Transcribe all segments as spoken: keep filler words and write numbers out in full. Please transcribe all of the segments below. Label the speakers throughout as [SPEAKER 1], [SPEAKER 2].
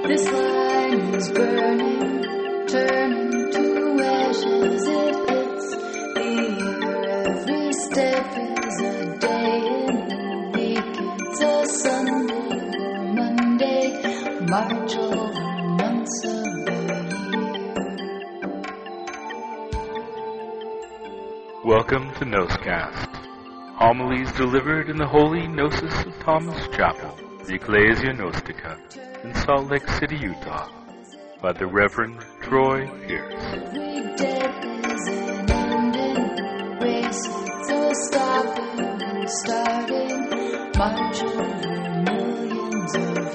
[SPEAKER 1] This line is burning, turning to ashes. It hits the air. Every step is a day in the week. It's a Sunday or Monday, March over months of the year.
[SPEAKER 2] Welcome to Noscast, homilies delivered in the Holy Gnosis of Thomas Chapel, the Ecclesia Gnostica, in Salt Lake City, Utah, by the Reverend Troy Pierce.
[SPEAKER 1] Every death is an ending race. It's a stopping and starting march over millions of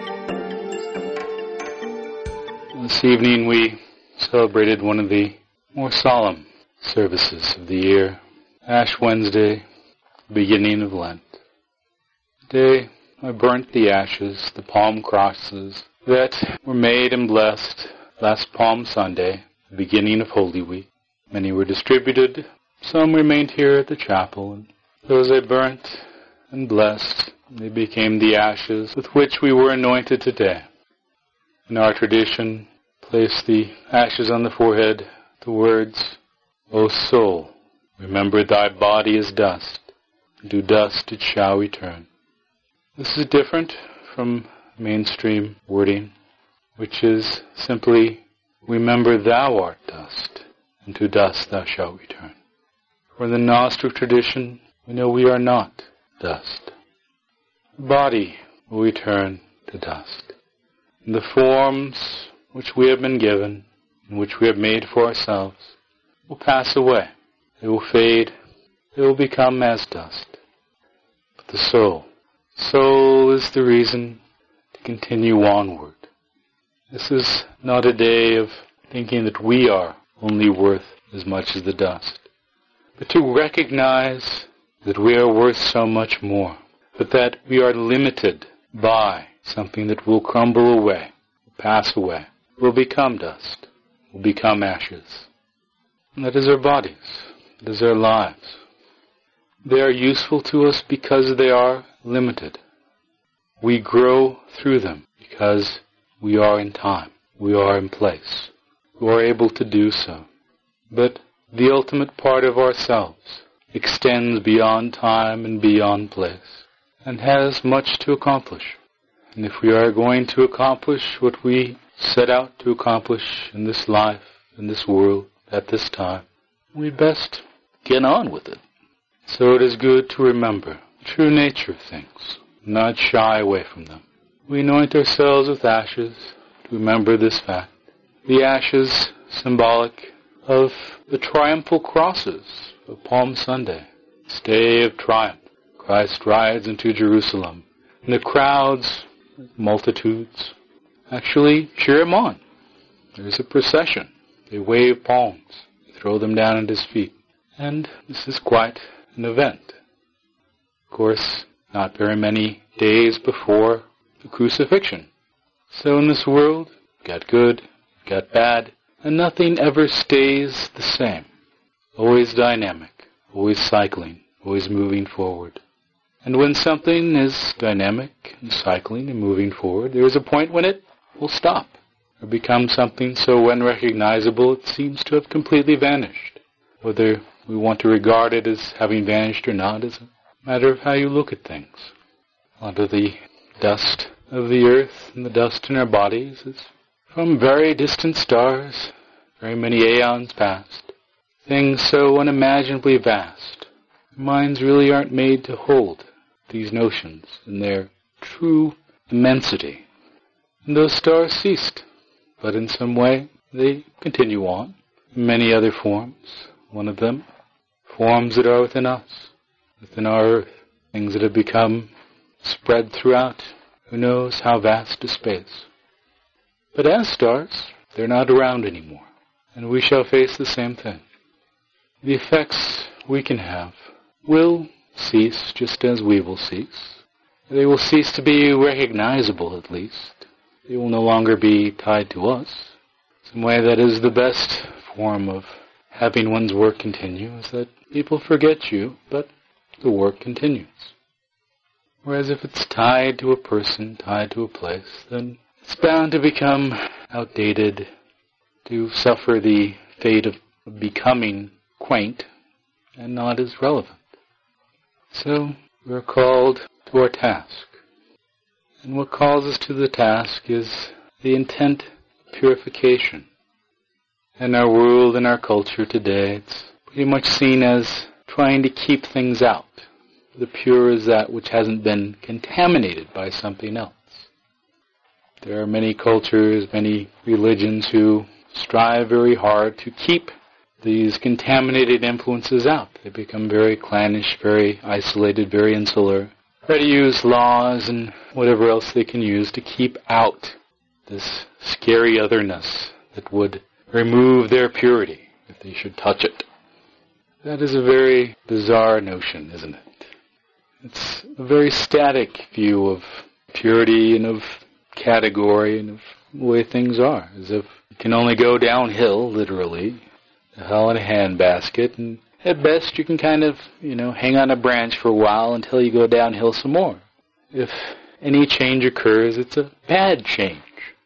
[SPEAKER 1] years.
[SPEAKER 3] This evening we celebrated one of the more solemn services of the year, Ash Wednesday, beginning of Lent. Today I burnt the ashes, the palm crosses that were made and blessed last Palm Sunday, the beginning of Holy Week. Many were distributed, some remained here at the chapel, and those I burnt and blessed, they became the ashes with which we were anointed today. In our tradition, place the ashes on the forehead, the words, O soul, remember thy body is dust, and to dust it shall return. This is different from mainstream wording, which is simply, remember thou art dust, and to dust thou shalt return. For the Gnostic tradition, we know we are not dust. The body will return to dust. And the forms which we have been given, and which we have made for ourselves, will pass away. They will fade. They will become as dust. But the soul, soul is the reason to continue onward. This is not a day of thinking that we are only worth as much as the dust, but to recognize that we are worth so much more, but that we are limited by something that will crumble away, will pass away, will become dust, will become ashes. And that is our bodies, that is our lives. They are useful to us because they are limited. We grow through them because we are in time, we are in place, we are able to do so. But the ultimate part of ourselves extends beyond time and beyond place, and has much to accomplish. And if we are going to accomplish what we set out to accomplish in this life, in this world, at this time, we'd best get on with it. So it is good to remember the true nature of things, not shy away from them. We anoint ourselves with ashes to remember this fact. The ashes symbolic of the triumphal crosses of Palm Sunday, this day of triumph. Christ rides into Jerusalem, and the crowds, multitudes, actually cheer him on. There's a procession. They wave palms, they throw them down at his feet, and this is quite an event. Of course, not very many days before the crucifixion. So in this world, you've got good, you've got bad, and nothing ever stays the same. Always dynamic, always cycling, always moving forward. And when something is dynamic and cycling and moving forward, there is a point when it will stop, or become something so unrecognizable it seems to have completely vanished. Whether we want to regard it as having vanished or not is a matter of how you look at things. A lot of the dust of the earth and the dust in our bodies is from very distant stars, very many aeons past. Things so unimaginably vast. Our minds really aren't made to hold these notions in their true immensity. And those stars ceased, but in some way they continue on in many other forms. One of them, forms that are within us, within our earth, things that have become spread throughout who knows how vast a space. But as stars, they're not around anymore, and we shall face the same thing. The effects we can have will cease just as we will cease. They will cease to be recognizable, at least. They will no longer be tied to us. Some way that is the best form of having one's work continue, is that people forget you, but the work continues. Whereas if it's tied to a person, tied to a place, then it's bound to become outdated, to suffer the fate of becoming quaint and not as relevant. So we're called to our task. And what calls us to the task is the intent of purification. In our world, in our culture today, it's pretty much seen as trying to keep things out. The pure is that which hasn't been contaminated by something else. There are many cultures, many religions who strive very hard to keep these contaminated influences out. They become very clannish, very isolated, very insular. Try to use laws and whatever else they can use to keep out this scary otherness that would remove their purity if they should touch it. That is a very bizarre notion, isn't it? It's a very static view of purity and of category and of the way things are, as if you can only go downhill, literally, the hell in a handbasket, and at best you can kind of, you know, hang on a branch for a while until you go downhill some more. If any change occurs, it's a bad change.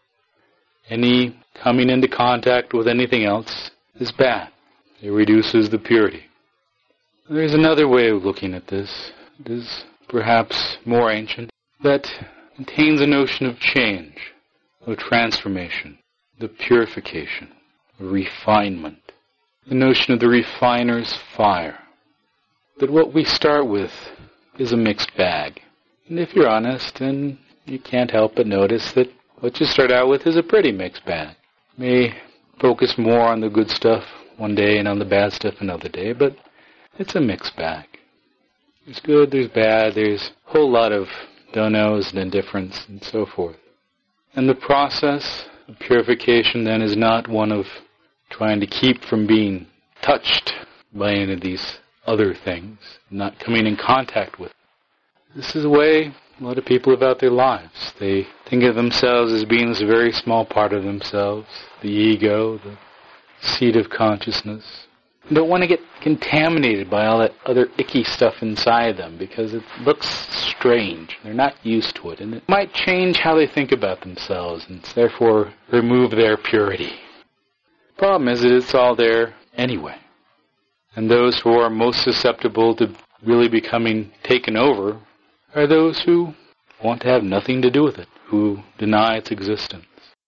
[SPEAKER 3] Any coming into contact with anything else is bad. It reduces the purity. There's another way of looking at this. It is perhaps more ancient, that contains a notion of change, of transformation, the purification, of refinement, the notion of the refiner's fire. That what we start with is a mixed bag. And if you're honest, then you can't help but notice that what you start out with is a pretty mixed bag. You may focus more on the good stuff one day and on the bad stuff another day, but it's a mixed bag. There's good, there's bad, there's a whole lot of don't-knows and indifference and so forth. And the process of purification then is not one of trying to keep from being touched by any of these other things, not coming in contact with. This is a way a lot of people live out their lives. They think of themselves as being this very small part of themselves, the ego, the seat of consciousness. They don't want to get contaminated by all that other icky stuff inside them because it looks strange. They're not used to it, and it might change how they think about themselves and therefore remove their purity. The problem is that it's all there anyway. And those who are most susceptible to really becoming taken over are those who want to have nothing to do with it, who deny its existence.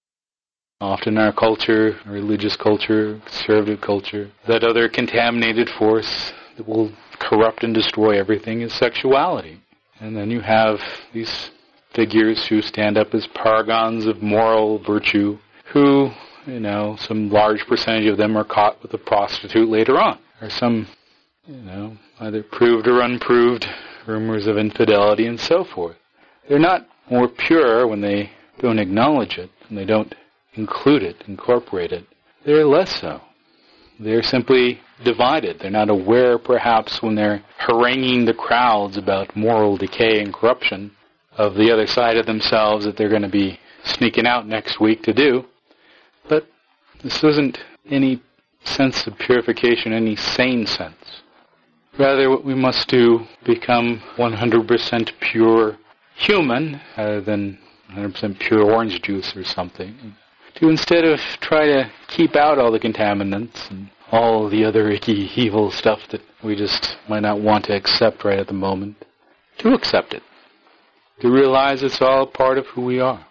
[SPEAKER 3] Often our culture, our religious culture, conservative culture, that other contaminated force that will corrupt and destroy everything is sexuality. And then you have these figures who stand up as paragons of moral virtue, who, you know, some large percentage of them are caught with a prostitute later on, or some, you know, either proved or unproved rumors of infidelity and so forth. They're not more pure when they don't acknowledge it, and they don't include it, incorporate it. They're less so. They're simply divided. They're not aware, perhaps, when they're haranguing the crowds about moral decay and corruption of the other side of themselves that they're going to be sneaking out next week to do. But this isn't any sense of purification, any sane sense. Rather, what we must do, become one hundred percent pure human, rather than one hundred percent pure orange juice or something. To instead of try to keep out all the contaminants and all the other icky, evil stuff that we just might not want to accept right at the moment, to accept it. To realize it's all part of who we are.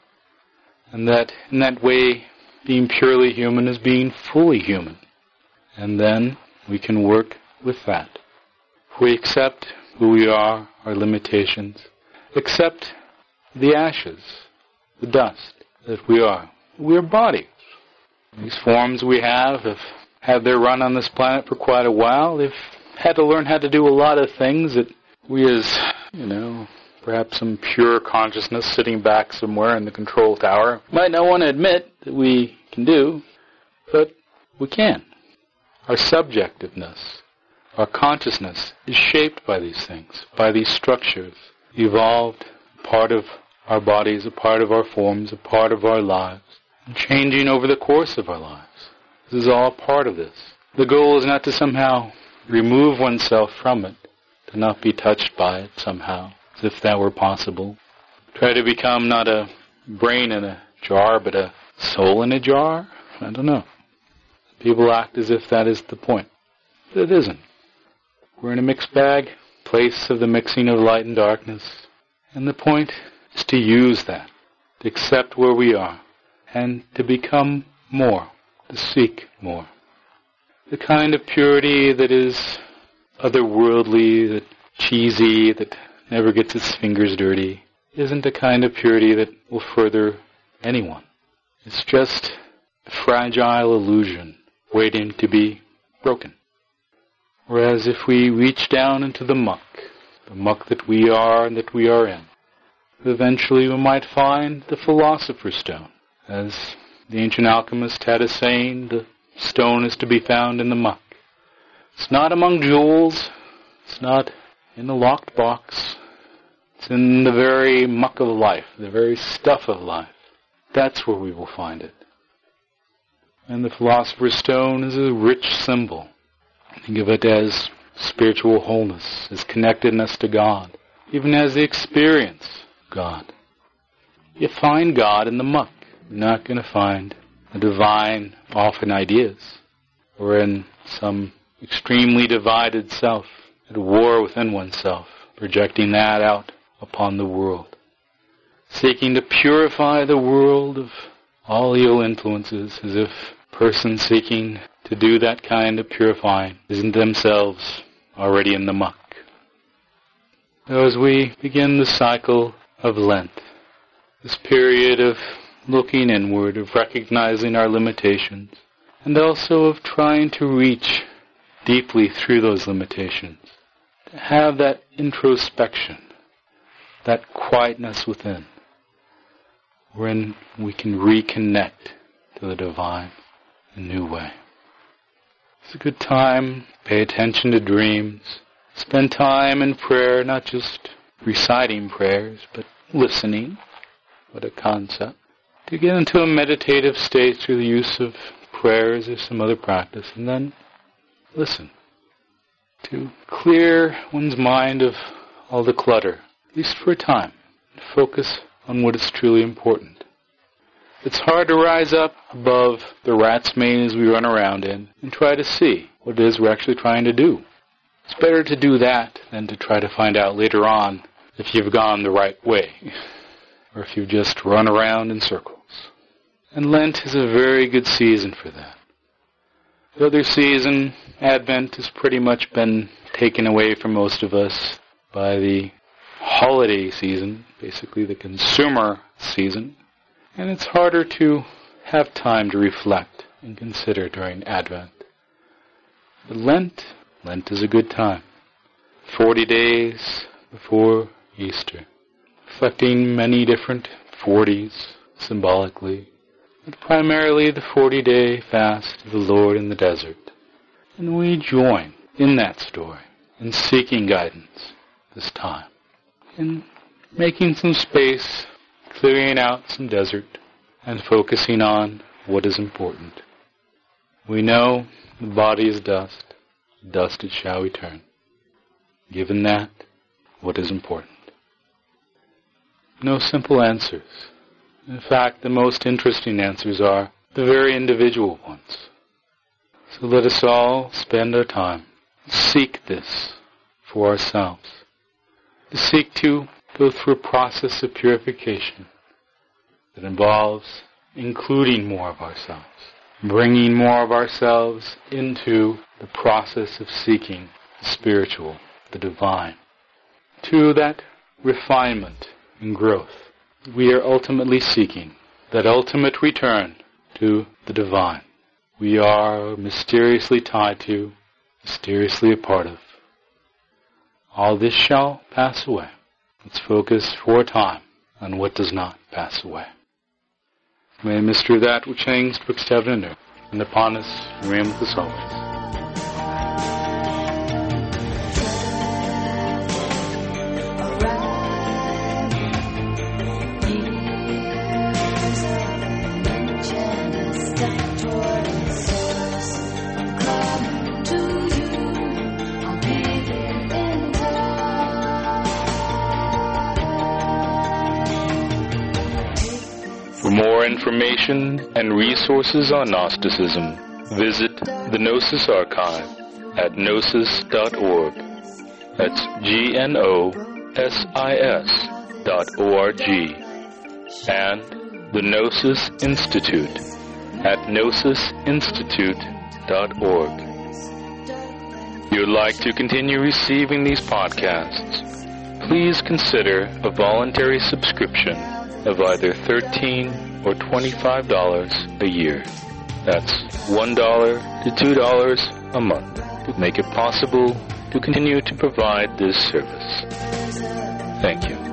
[SPEAKER 3] And that in that way, being purely human is being fully human. And then we can work with that. If we accept who we are, our limitations, accept the ashes, the dust that we are. We're bodies. These forms we have have had their run on this planet for quite a while. They've had to learn how to do a lot of things that we as, you know, perhaps some pure consciousness sitting back somewhere in the control tower might not want to admit that we can do, but we can. Our subjectiveness, our consciousness is shaped by these things, by these structures, evolved, part of our bodies, a part of our forms, a part of our lives, and changing over the course of our lives. This is all part of this. The goal is not to somehow remove oneself from it, to not be touched by it somehow, as if that were possible. Try to become not a brain in a jar, but a soul in a jar? I don't know. People act as if that is the point. But it isn't. We're in a mixed bag, place of the mixing of light and darkness. And the point is to use that, to accept where we are, and to become more, to seek more. The kind of purity that is otherworldly, that cheesy, that never gets its fingers dirty, isn't the kind of purity that will further anyone. It's just a fragile illusion waiting to be broken. Whereas if we reach down into the muck, the muck that we are and that we are in, eventually we might find the Philosopher's Stone. As the ancient alchemist had a saying, the stone is to be found in the muck. It's not among jewels, it's not in a locked box, it's in the very muck of life, the very stuff of life. That's where we will find it. And the Philosopher's Stone is a rich symbol. Think of it as spiritual wholeness, as connectedness to God, even as the experience of God. You find God in the muck. You're not going to find the divine off in ideas or in some extremely divided self, at war within oneself, projecting that out upon the world, seeking to purify the world of all ill influences, as if persons seeking to do that kind of purifying isn't themselves already in the muck. So as we begin the cycle of Lent, this period of looking inward, of recognizing our limitations, and also of trying to reach deeply through those limitations, to have that introspection, that quietness within, wherein we can reconnect to the divine in a new way. It's a good time, pay attention to dreams, spend time in prayer, not just reciting prayers, but listening. What a concept. To get into a meditative state through the use of prayers or some other practice, and then listen. To clear one's mind of all the clutter, at least for a time, and focus on what is truly important. It's hard to rise up above the rat's maze we run around in and try to see what it is we're actually trying to do. It's better to do that than to try to find out later on if you've gone the right way, or if you've just run around in circles. And Lent is a very good season for that. The other season, Advent, has pretty much been taken away from most of us by the holiday season, basically the consumer season. And it's harder to have time to reflect and consider during Advent. But Lent, Lent is a good time. Forty days before Easter, reflecting many different forties symbolically, but primarily the forty-day fast of the Lord in the desert. And we join in that story in seeking guidance this time, in making some space, clearing out some desert, and focusing on what is important. We know the body is dust, dust it shall return. Given that, what is important? No simple answers. In fact, the most interesting answers are the very individual ones. So let us all spend our time, seek this for ourselves, to seek to go through a process of purification that involves including more of ourselves, bringing more of ourselves into the process of seeking the spiritual, the divine, to that refinement and growth we are ultimately seeking, that ultimate return to the divine we are mysteriously tied to, mysteriously a part of. All this shall pass away. Let's focus for a time on what does not pass away. May the mystery of that which hangs betwixt heaven and earth, and upon us, reign with us always.
[SPEAKER 2] For
[SPEAKER 3] more information and resources on Gnosticism, visit the Gnosis Archive at gnosis dot org. That's G N O S I S dot O R G. And the Gnosis Institute at gnosis institute dot org. If you would like to continue receiving these podcasts, please consider a voluntary subscription of either thirteen dollars or twenty-five dollars a year. That's one dollar to two dollars a month to make it possible to continue to provide this service. Thank you.